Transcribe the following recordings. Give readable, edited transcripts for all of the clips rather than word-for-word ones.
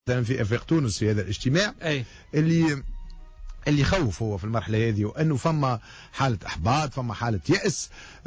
في افاق تونس في هذا الاجتماع اللي يخوف هو في المرحله هذه، وانه فما حاله احباط، فما حاله يأس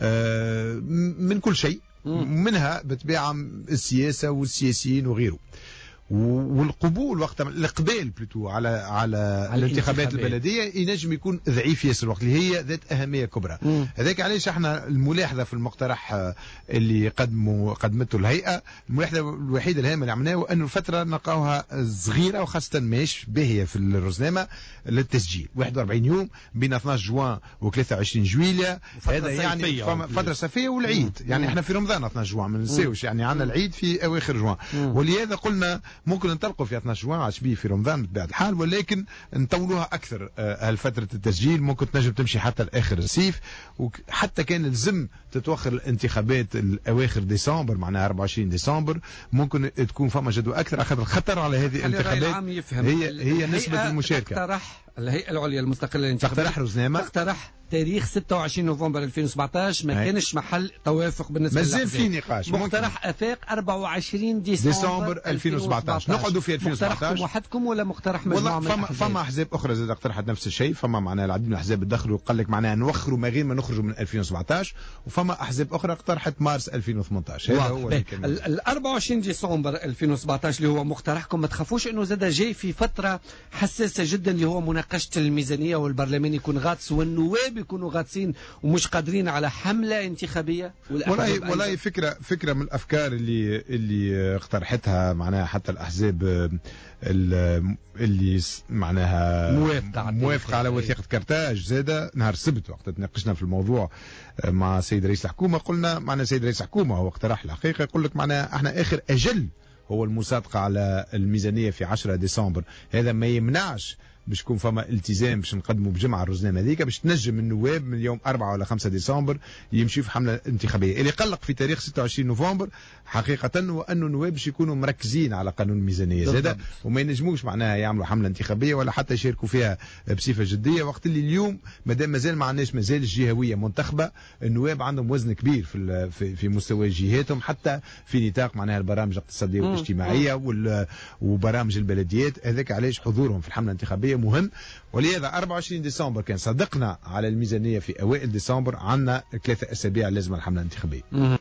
من كل شيء، منها بالطبيعه السياسه والسياسيين وغيره. والقبول وقت الاقبال بلوتو على الانتخابات البلديه ينجم يكون ضعيف ياسر الوقت، اللي هي ذات اهميه كبرى. هذاك علاش احنا الملاحظه في المقترح اللي قدمته الهيئه، الملاحظه الوحيده الهامه اللي عملناها انه الفتره نلقاوها صغيره، وخاصه ماهيش باهيه في الرزنامه للتسجيل 41 يوم بين 12 جوان و 23 جويليا. هذا يعني فتره صيفيه والعيد، يعني احنا في رمضان 12 جوان ما ننساوش، يعني عندنا العيد في اواخر جوان. ولهذا قلنا ممكن ننطلقوا في 12 جوان عشبيه في رمضان بطبيعه الحال، ولكن نطولوها اكثر هالفتره التسجيل، ممكن تنجم تمشي حتى لاخر الصيف. وحتى كان لازم تتوخر الانتخابات الاواخر ديسمبر، معناها 24 ديسمبر، ممكن تكون فما جدوى اكثر، اخذ الخطر على هذه الانتخابات هي نسبه المشاركه. تقترح الهيئه العليا المستقله للانتخابات تقترح رزنامه، تقترح تاريخ 26 نوفمبر 2017 ما كانش محل توافق بالنسبه للأحزاب. مازال في نقاش. مقترح افاق 24 ديسمبر 2017. نقعدوا في 2017. مقترحكم وحدكم ولا مقترح مجموعه من الأحزاب؟ فما احزاب اخرى زاد اقترحت نفس الشيء، فما معناها العديد من الاحزاب تدخلوا وقال لك معناها نوخروا ما غير ما نخرجوا من 2017، وفما احزاب اخرى اقترحت مارس 2018. هذا هو ال 24 ديسمبر 2017 اللي هو مقترحكم، ما تخافوش انه زاد جاي في فتره حساسه جدا اللي هو مناقشه الميزانيه، والبرلمان يكون غاطس والنواب يكونوا غاطسين ومش قادرين على حمله انتخابيه. والله فكره من الافكار اللي اقترحتها معناها حتى الاحزاب اللي معناها موافقه على وثيقه كرتاج. زاده نهار السبت وقت تناقشنا في الموضوع مع سيد رئيس الحكومه، قلنا معنا سيد رئيس الحكومه هو اقترح الحقيقه، يقول لك معناها احنا اخر اجل هو المصادقه على الميزانيه في 10 ديسمبر. هذا ما يمنعش باش يكون فما التزام باش نقدموا بجمعه الرزنامه هذيك باش تنجم النواب من يوم 4 ولا 5 ديسمبر يمشي في حمله انتخابيه. اللي قلق في تاريخ 26 نوفمبر حقيقه هو انه النواب باش يكونوا مركزين على قانون الميزانيه زاده، وما ينجموش معناها يعملوا حمله انتخابيه ولا حتى يشاركوا فيها بصفه جديه، وقت اللي اليوم مادام مازال ما عندناش مازال الجهويه منتخبه، النواب عندهم وزن كبير في مستوى جهاتهم، حتى في نطاق معناها البرامج الاقتصاديه والاجتماعيه وبرامج البلديات. هذاك علاش حضورهم في الحمله الانتخابيه مهم. ولهذا 24 ديسمبر كان صدقنا على الميزانية في أوائل ديسمبر، عندنا 3 أسابيع لازم الحملة الانتخابية.